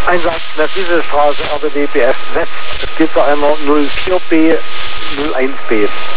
Einsatz in der Dieselphase RBW BF West. Es geht zu einmal 04B 01B.